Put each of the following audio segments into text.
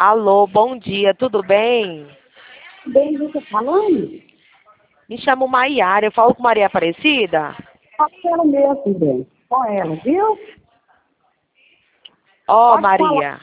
Alô, bom dia, tudo bem? Bem, você falando? Me chamo Maiara, eu falo com Maria Aparecida? Aquela mesmo, bem. Com ela, viu? Ó, Pode falar. Maria,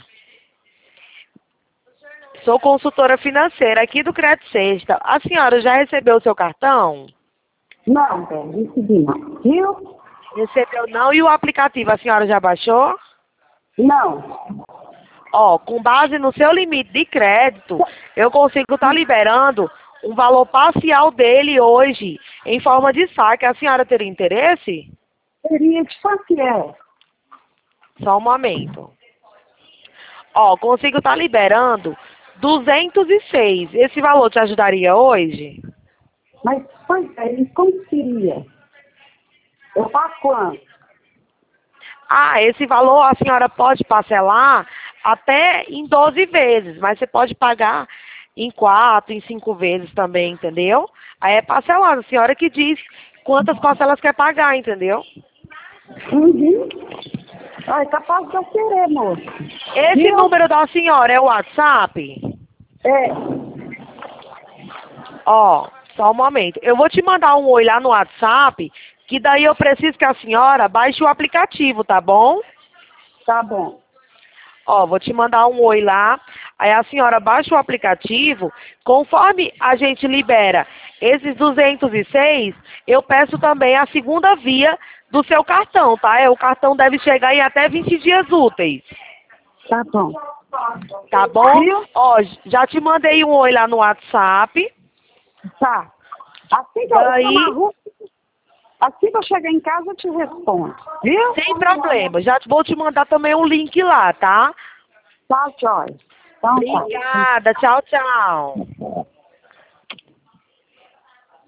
sou consultora financeira aqui do Crédito Sexta. A senhora já recebeu o seu cartão? Não, bem, recebi não. Viu? Recebeu não? E o aplicativo, a senhora já baixou? Não. Ó, com base no seu limite de crédito, eu consigo estar liberando um valor parcial dele hoje, em forma de saque. A senhora teria interesse? Teria de que é. Só um momento. Ó, consigo estar liberando 206. Esse valor te ajudaria hoje? Mas, pois é, e como seria? Eu pago quanto? Ah, esse valor a senhora pode parcelar até em 12 vezes, mas você pode pagar em 4, em 5 vezes também, entendeu? Aí é parcelado, a senhora que diz quantas parcelas quer pagar, entendeu? Uhum. Ah, é capaz de eu querer, moço. Esse Viu? número da senhora é o WhatsApp? É. Ó, só um momento. Eu vou te mandar um oi lá no WhatsApp, que daí eu preciso que a senhora baixe o aplicativo, tá bom? Tá bom. Ó, vou te mandar um oi lá, aí a senhora baixa o aplicativo, conforme a gente libera esses 206, eu peço também a segunda via do seu cartão, tá? O cartão deve chegar em até 20 dias úteis, Tá bom. tá bom? Viu? Ó, já te mandei um oi lá no WhatsApp, Tá. Assim que eu for na daí, rua, assim que eu chegar em casa, eu te respondo. Viu? sem problema, já vou te mandar também um link lá, tá? Tá, Joy. Então, tá. Obrigada, tchau, tchau.